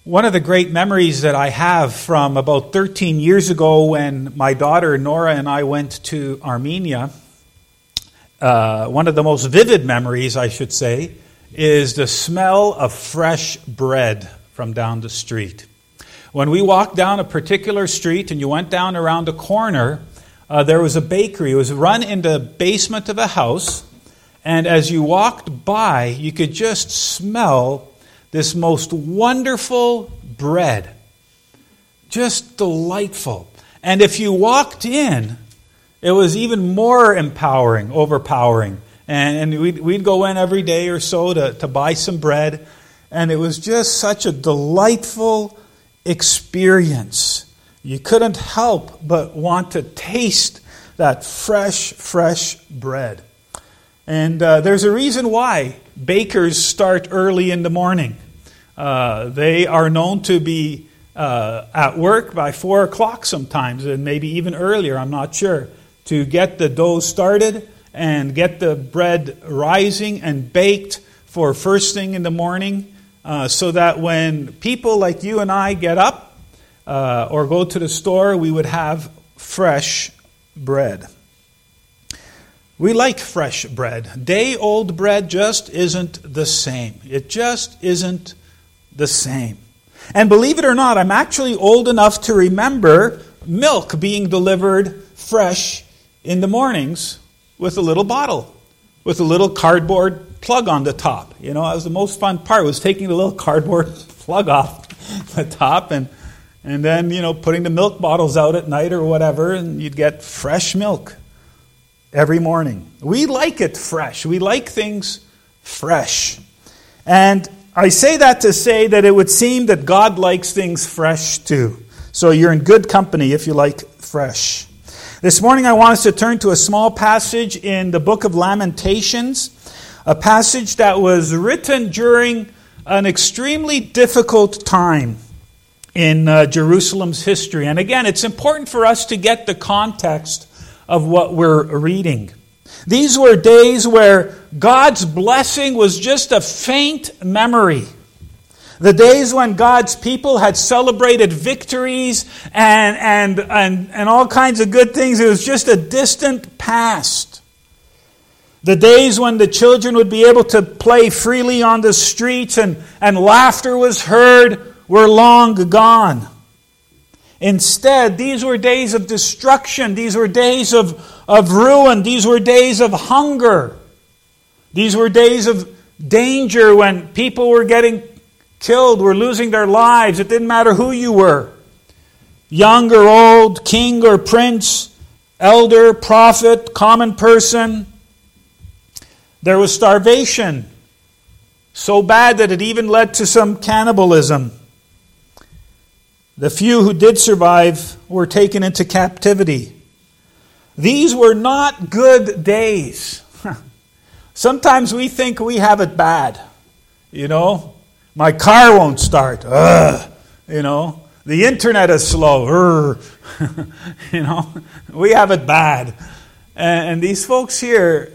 One of the great memories that I have from about 13 years ago when my daughter Nora and I went to Armenia, one of the most vivid memories, I should say, is the smell of fresh bread from down the street. When we walked down a particular street and you went down around a corner, there was a bakery. It was run in the basement of a house, and as you walked by, you could just smell this most wonderful bread. Just delightful. And if you walked in, it was even more overpowering. And we'd go in every day or so to buy some bread. And it was just such a delightful experience. You couldn't help but want to taste that fresh bread. And there's a reason why bakers start early in the morning. They are known to be at work by 4 o'clock sometimes, and maybe even earlier, I'm not sure, to get the dough started and get the bread rising and baked for first thing in the morning, so that when people like you and I get up or go to the store, we would have fresh bread. We like fresh bread. Day-old bread just isn't the same. It just isn't the same. And believe it or not, I'm actually old enough to remember milk being delivered fresh in the mornings with a little bottle, with a little cardboard plug on the top. You know, that was the most fun part, was taking the little cardboard plug off the top and then, putting the milk bottles out at night or whatever, and you'd get fresh milk every morning. We like it fresh. We like things fresh. And I say that to say that it would seem that God likes things fresh too. So you're in good company if you like fresh. This morning I want us to turn to a small passage in the book of Lamentations, a passage that was written during an extremely difficult time in Jerusalem's history. And again, it's important for us to get the context of what we're reading. These were days where God's blessing was just a faint memory. The days when God's people had celebrated victories and all kinds of good things, it was just a distant past. The days when the children would be able to play freely on the streets and laughter was heard were long gone. Instead, these were days of destruction. These were days of ruin. These were days of hunger. These were days of danger when people were getting killed, were losing their lives. It didn't matter who you were. Young or old, king or prince, elder, prophet, common person. There was starvation, so bad that it even led to some cannibalism. The few who did survive were taken into captivity. These were not good days. Sometimes we think we have it bad. My car won't start. The internet is slow. We have it bad. And these folks here,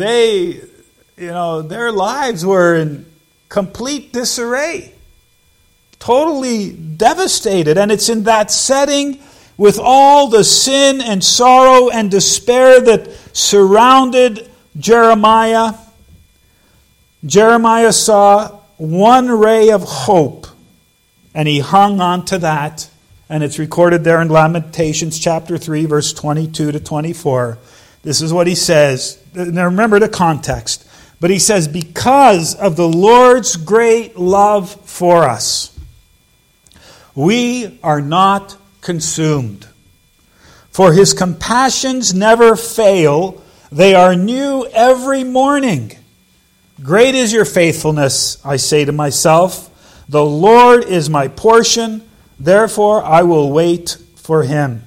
their lives were in complete disarray. Totally devastated. And it's in that setting, with all the sin and sorrow and despair that surrounded Jeremiah, Jeremiah saw one ray of hope, and he hung on to that. And it's recorded there in Lamentations chapter 3, verse 22 to 24. This is what he says. Now remember the context. But he says, because of the Lord's great love for us, we are not consumed. For his compassions never fail. They are new every morning. Great is your faithfulness, I say to myself. The Lord is my portion. Therefore, I will wait for him.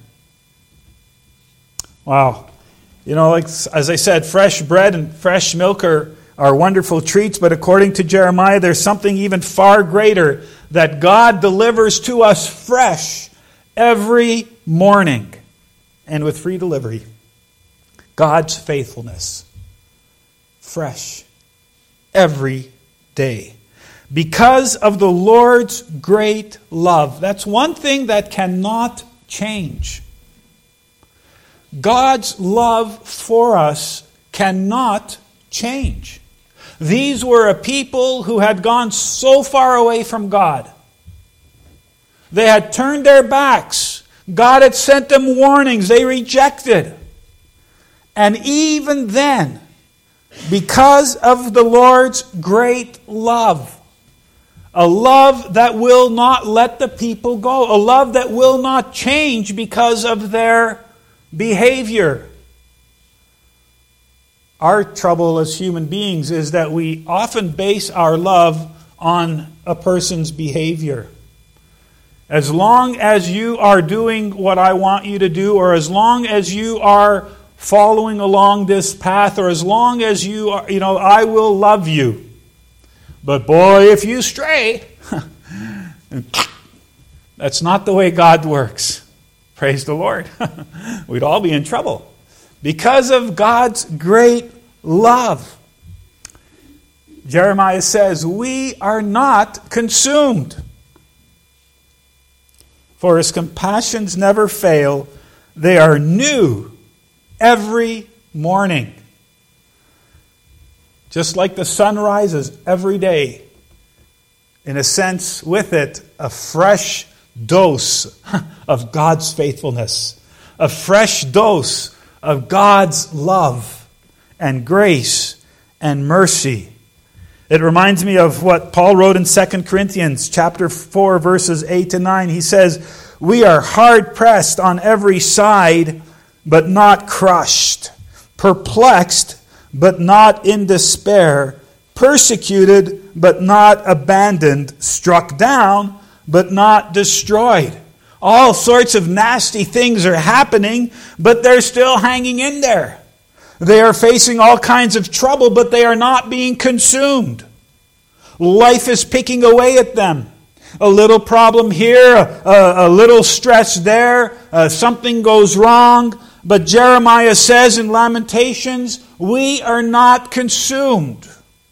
Wow. As I said, fresh bread and fresh milk are wonderful treats. But according to Jeremiah, there's something even far greater that God delivers to us fresh every morning and with free delivery. God's faithfulness. Fresh every day. Because of the Lord's great love. That's one thing that cannot change. God's love for us cannot change. These were a people who had gone so far away from God. They had turned their backs. God had sent them warnings. They rejected. And even then, because of the Lord's great love, a love that will not let the people go, a love that will not change because of their behavior. Our trouble as human beings is that we often base our love on a person's behavior. As long as you are doing what I want you to do, or as long as you are following along this path, or as long as you are, I will love you. But boy, if you stray, that's not the way God works. Praise the Lord. We'd all be in trouble. Because of God's great love. Jeremiah says, we are not consumed. For his compassions never fail. They are new every morning. Just like the sun rises every day. In a sense, with it, a fresh dose of God's faithfulness. A fresh dose of God's love and grace and mercy. It reminds me of what Paul wrote in 2 Corinthians chapter 4, verses 8 to 9. He says, we are hard pressed on every side, but not crushed. Perplexed, but not in despair. Persecuted, but not abandoned. Struck down, but not destroyed. All sorts of nasty things are happening, but they're still hanging in there. They are facing all kinds of trouble, but they are not being consumed. Life is picking away at them. A little problem here, a little stress there, something goes wrong. But Jeremiah says in Lamentations, we are not consumed.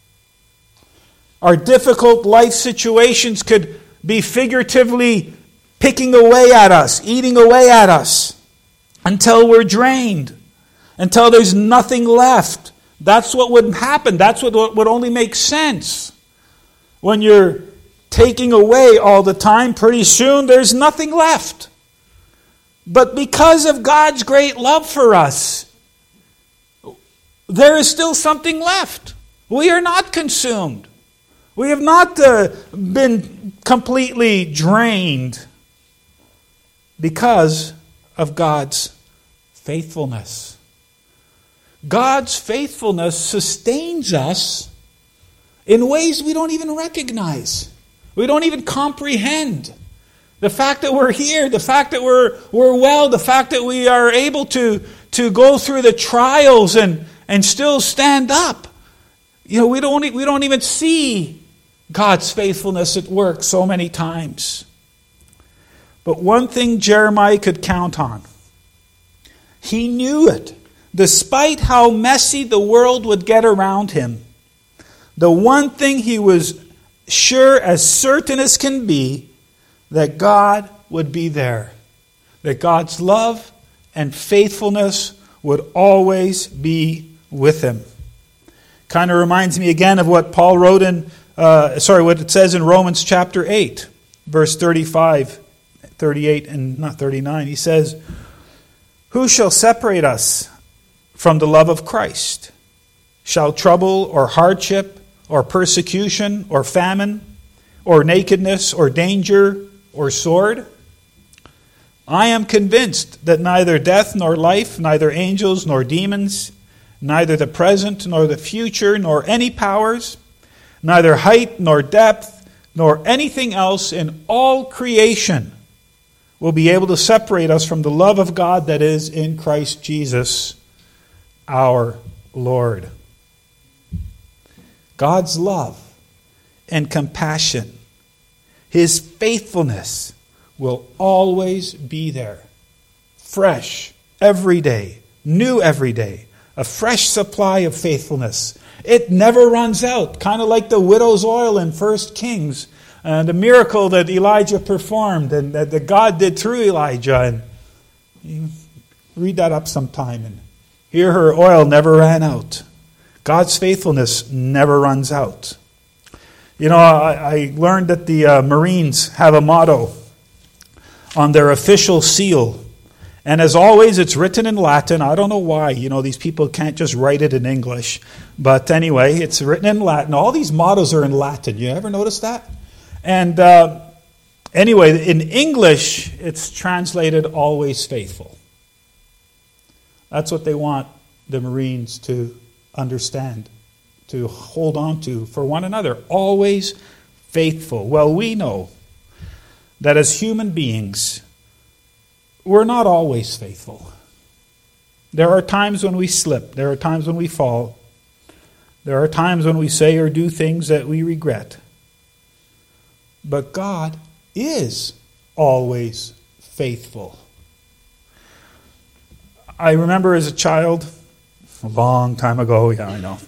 Our difficult life situations could be figuratively picking away at us, eating away at us, until we're drained. Until there's nothing left. That's what would happen. That's what would only make sense. When you're taking away all the time, pretty soon there's nothing left. But because of God's great love for us, there is still something left. We are not consumed. We have not been completely drained because of God's faithfulness. God's faithfulness sustains us in ways we don't even recognize. We don't even comprehend. The fact that we're here, the fact that we're well, the fact that we are able to go through the trials and still stand up. We don't even see God's faithfulness at work so many times. But one thing Jeremiah could count on. He knew it. Despite how messy the world would get around him, the one thing he was sure, as certain as can be, that God would be there. That God's love and faithfulness would always be with him. Kind of reminds me again of what Paul wrote what it says in Romans chapter 8, verse 35, 38, and not 39. He says, who shall separate us from the love of Christ? Shall trouble or hardship or persecution or famine or nakedness or danger or sword? I am convinced that neither death nor life, neither angels nor demons, neither the present nor the future, nor any powers, neither height nor depth, nor anything else in all creation will be able to separate us from the love of God that is in Christ Jesus, our Lord. God's love and compassion, His faithfulness will always be there. Fresh every day, new every day, A fresh supply of faithfulness. It never runs out. Kind of like the widow's oil in 1 Kings. The miracle that Elijah performed and that God did through Elijah. And you read that up sometime. And here her oil never ran out. God's faithfulness never runs out. You know, I learned that the Marines have a motto on their official seal. And as always, it's written in Latin. I don't know why. You know, these people can't just write it in English. But anyway, it's written in Latin. All these mottos are in Latin. You ever notice that? And anyway, in English, it's translated always faithful. That's what they want the Marines to understand, to hold on to for one another. Always faithful. Well, we know that as human beings, we're not always faithful. There are times when we slip. There are times when we fall. There are times when we say or do things that we regret. But God is always faithful. I remember as a child, a long time ago, yeah, I know.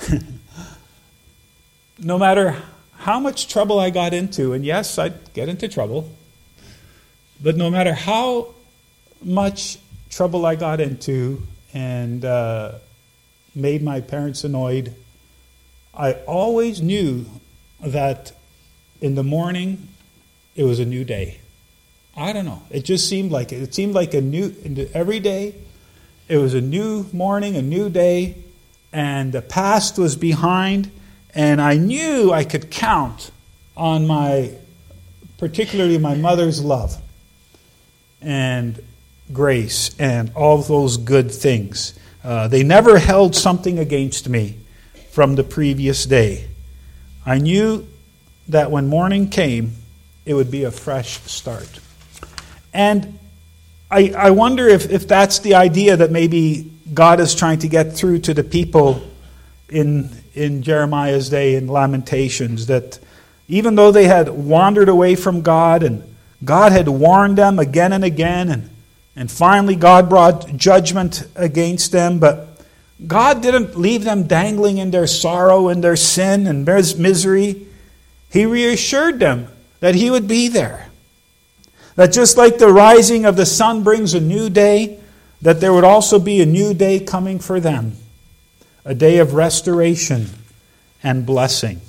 No matter how much trouble I got into, and yes, I'd get into trouble, but no matter how much trouble I got into and made my parents annoyed, I always knew that in the morning it was a new day. I don't know. It just seemed like it. It seemed like every day it was a new morning, a new day, and the past was behind, and I knew I could count on particularly my mother's love and grace and all those good things. They never held something against me from the previous day. I knew that when morning came, it would be a fresh start. And I wonder if that's the idea that maybe God is trying to get through to the people in Jeremiah's day in Lamentations, that even though they had wandered away from God and God had warned them again and again, and finally God brought judgment against them, but God didn't leave them dangling in their sorrow and their sin and their misery. He reassured them that He would be there. That just like the rising of the sun brings a new day, that there would also be a new day coming for them. A day of restoration and blessing.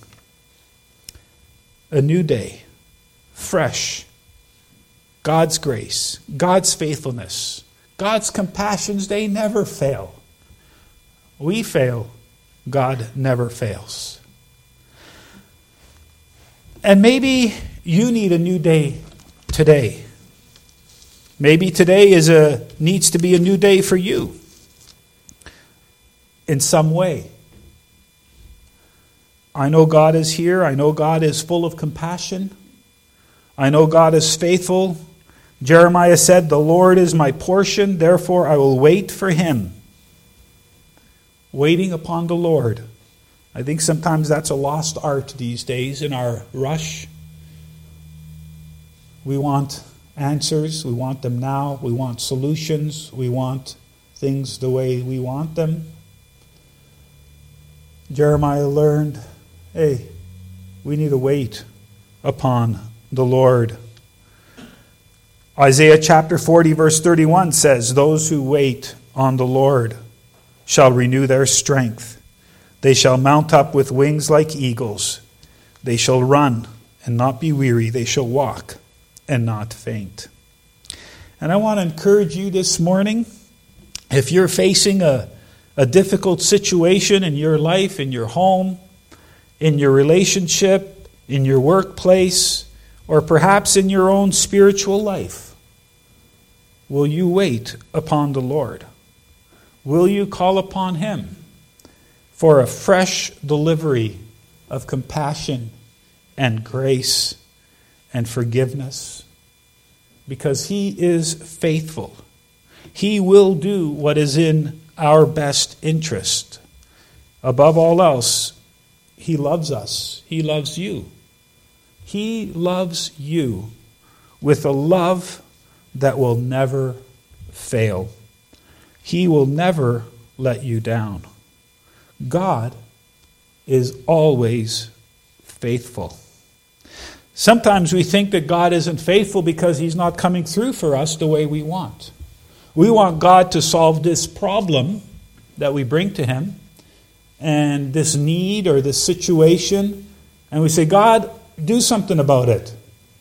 A new day. Fresh. God's grace. God's faithfulness. God's compassions, they never fail. We fail. God never fails. And maybe you need a new day today. Maybe today needs to be a new day for you in some way. I know God is here. I know God is full of compassion. I know God is faithful. Jeremiah said, "The Lord is my portion, therefore I will wait for Him." Waiting upon the Lord. I think sometimes that's a lost art these days in our rush. We want answers. We want them now. We want solutions. We want things the way we want them. Jeremiah learned, hey, we need to wait upon the Lord. Isaiah chapter 40 verse 31 says, "Those who wait on the Lord shall renew their strength. They shall mount up with wings like eagles. They shall run and not be weary. They shall walk and not faint." And I want to encourage you this morning, if you're facing a difficult situation in your life, in your home, in your relationship, in your workplace, or perhaps in your own spiritual life, will you wait upon the Lord? Will you call upon Him for a fresh delivery of compassion and grace and forgiveness? Because He is faithful. He will do what is in our best interest. Above all else, He loves us. He loves you. He loves you with a love that will never fail. He will never let you down. God is always faithful. Sometimes we think that God isn't faithful because He's not coming through for us the way we want. We want God to solve this problem that we bring to Him, and this need or this situation, and we say, God, do something about it.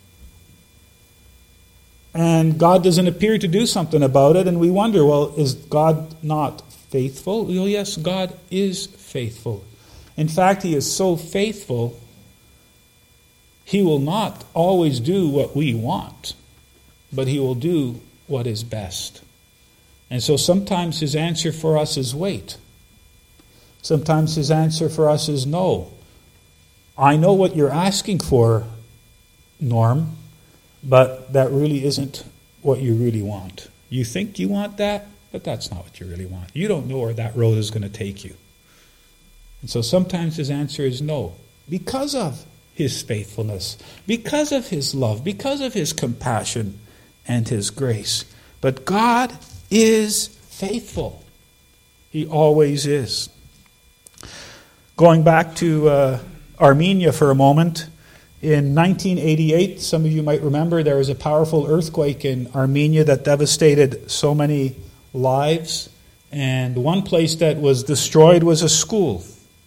And God doesn't appear to do something about it, and we wonder, well, is God not faithful? Well, yes, God is faithful. In fact, He is so faithful, He will not always do what we want, but He will do what is best. And so sometimes His answer for us is wait. Sometimes His answer for us is no. I know what you're asking for, Norm, but that really isn't what you really want. You think you want that, but that's not what you really want. You don't know where that road is going to take you. And so sometimes His answer is no, because of His faithfulness, because of His love, because of His compassion and His grace. But God is faithful. He always is. Going back to Armenia for a moment, in 1988, some of you might remember, there was a powerful earthquake in Armenia that devastated so many lives. And one place that was destroyed was a school.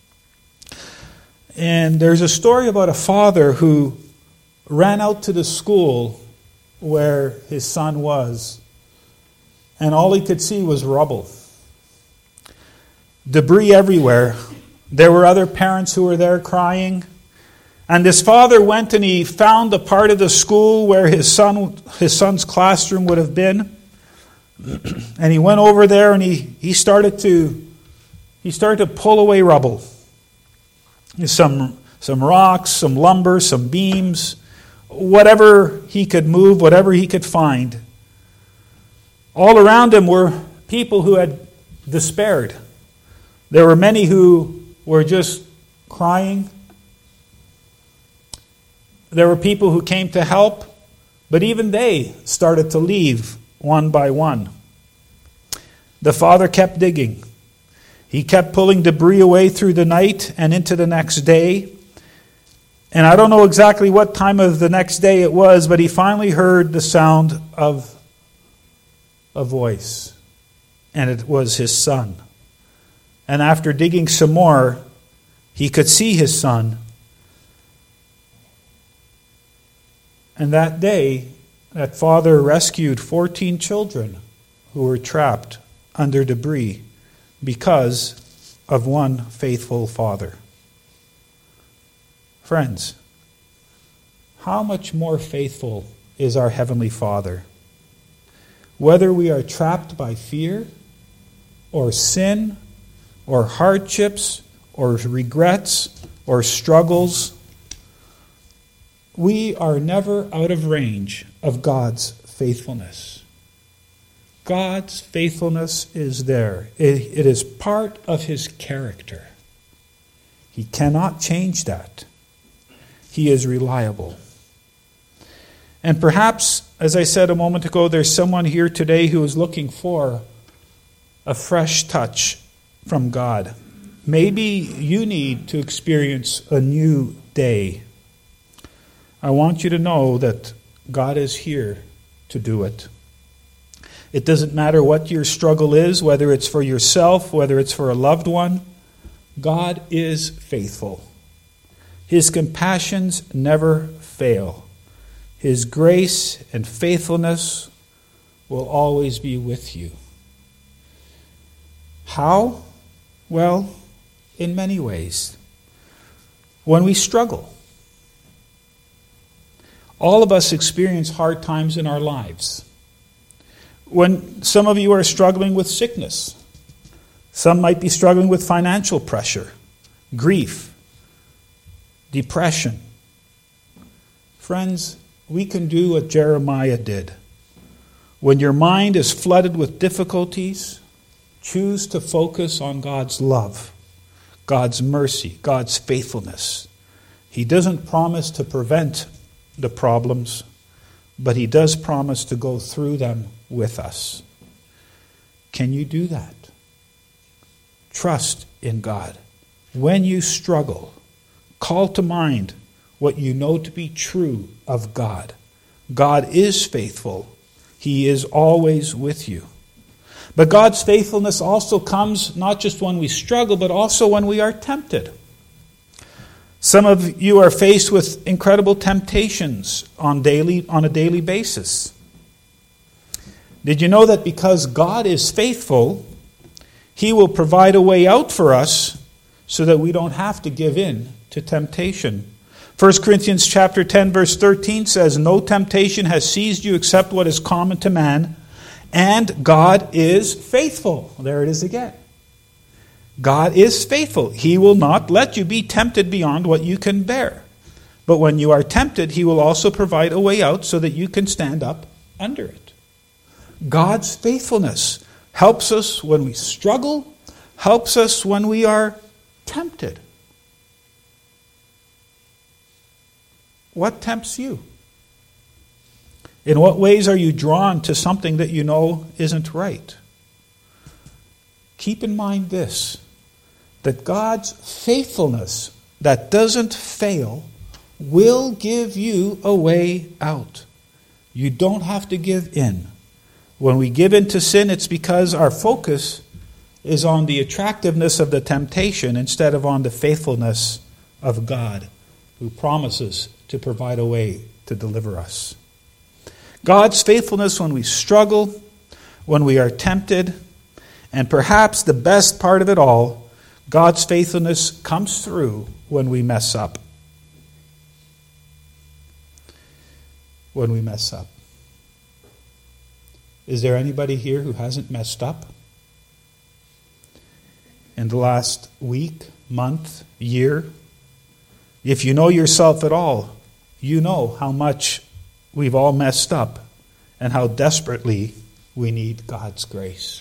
And there's a story about a father who ran out to the school where his son was, and all he could see was rubble. Debris everywhere. There were other parents who were there crying. And this father went and he found the part of the school where his son's classroom would have been. And he went over there and he started to pull away rubble. Some rocks, some lumber, some beams, whatever he could move, whatever he could find. All around him were people who had despaired. There were many who were just crying. There were people who came to help, but even they started to leave one by one. The father kept digging. He kept pulling debris away through the night and into the next day. And I don't know exactly what time of the next day it was, but he finally heard the sound of a voice. And it was his son. And after digging some more, he could see his son. And that day, that father rescued 14 children who were trapped under debris because of one faithful father. Friends, how much more faithful is our Heavenly Father? Whether we are trapped by fear or sin or hardships or regrets or struggles, we are never out of range of God's faithfulness. God's faithfulness is there. It is part of His character. He cannot change that. He is reliable. And perhaps, as I said a moment ago, there's someone here today who is looking for a fresh touch from God. Maybe you need to experience a new day. I want you to know that God is here to do it. It doesn't matter what your struggle is, whether it's for yourself, whether it's for a loved one. God is faithful. His compassions never fail. His grace and faithfulness will always be with you. How? Well, in many ways. When we struggle. All of us experience hard times in our lives. When some of you are struggling with sickness, some might be struggling with financial pressure, grief, depression. Friends, we can do what Jeremiah did. When your mind is flooded with difficulties, choose to focus on God's love, God's mercy, God's faithfulness. He doesn't promise to prevent the problems, but He does promise to go through them with us. Can you do that? trust in God. When you struggle, call to mind what you know to be true of God. God is faithful. He is always with you. But God's faithfulness also comes not just when we struggle, but also when we are tempted. Some of you are faced with incredible temptations on a daily basis. Did you know that because God is faithful, He will provide a way out for us so that we don't have to give in to temptation? 1 Corinthians chapter 10, verse 13 says, "No temptation has seized you except what is common to man, and God is faithful." There it is again. God is faithful. He will not let you be tempted beyond what you can bear. But when you are tempted, He will also provide a way out so that you can stand up under it. God's faithfulness helps us when we struggle, helps us when we are tempted. What tempts you? In what ways are you drawn to something that you know isn't right? Keep in mind this, that God's faithfulness that doesn't fail will give you a way out. You don't have to give in. When we give in to sin, it's because our focus is on the attractiveness of the temptation instead of on the faithfulness of God, who promises to provide a way to deliver us. God's faithfulness when we struggle, when we are tempted, and perhaps the best part of it all, God's faithfulness comes through when we mess up. When we mess up. Is there anybody here who hasn't messed up? In the last week, month, year? If you know yourself at all, you know how much we've all messed up and how desperately we need God's grace.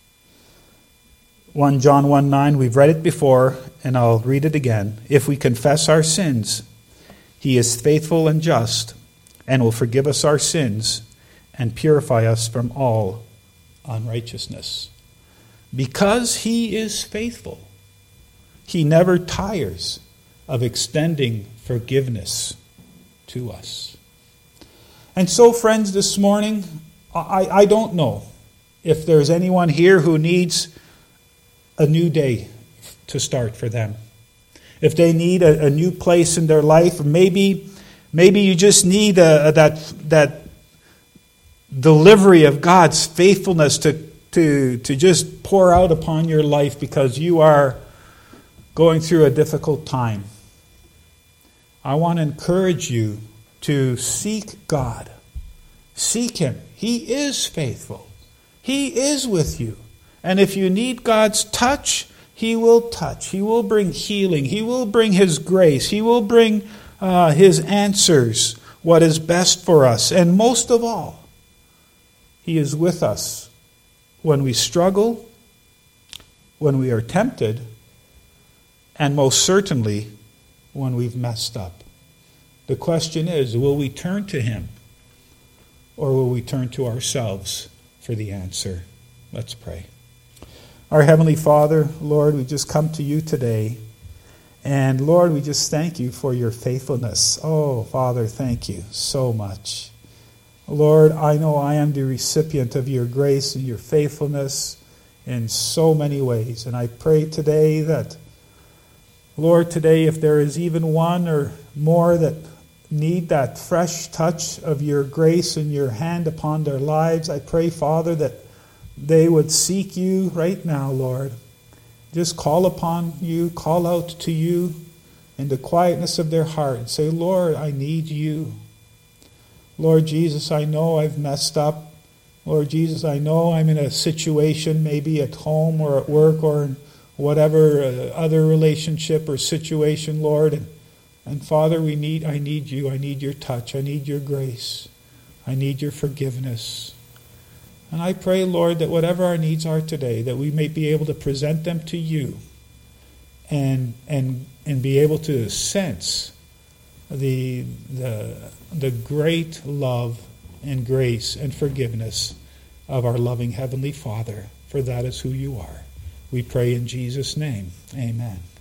1 John 1:9, we've read it before, and I'll read it again. "If we confess our sins, He is faithful and just, and will forgive us our sins and purify us from all unrighteousness." Because He is faithful, He never tires of extending forgiveness to us. And so, friends, this morning, I don't know if there's anyone here who needs a new day to start for them. If they need a new place in their life, or maybe you just need that delivery of God's faithfulness to just pour out upon your life because you are going through a difficult time. I want to encourage you to seek God. Seek Him. He is faithful. He is with you. And if you need God's touch, He will touch. He will bring healing. He will bring His grace. He will bring His answers, what is best for us. And most of all, He is with us when we struggle, when we are tempted, and most certainly when we've messed up. The question is, will we turn to Him or will we turn to ourselves for the answer? Let's pray. Our Heavenly Father, Lord, we just come to You today. And Lord, we just thank You for Your faithfulness. Oh, Father, thank You so much. Lord, I know I am the recipient of Your grace and Your faithfulness in so many ways. And I pray today that, Lord, today if there is even one or more that need that fresh touch of Your grace and Your hand upon their lives, I pray, Father, that they would seek You right now, Lord. Just call upon You, call out to You in the quietness of their heart and say, Lord, I need You. Lord Jesus, I know I've messed up. Lord Jesus, I know I'm in a situation, maybe at home or at work or in whatever other relationship or situation, Lord. And Father, I need You. I need Your touch. I need Your grace. I need Your forgiveness. And I pray, Lord, that whatever our needs are today, that we may be able to present them to You and be able to sense the great love and grace and forgiveness of our loving Heavenly Father, for that is who You are. We pray in Jesus' name. Amen.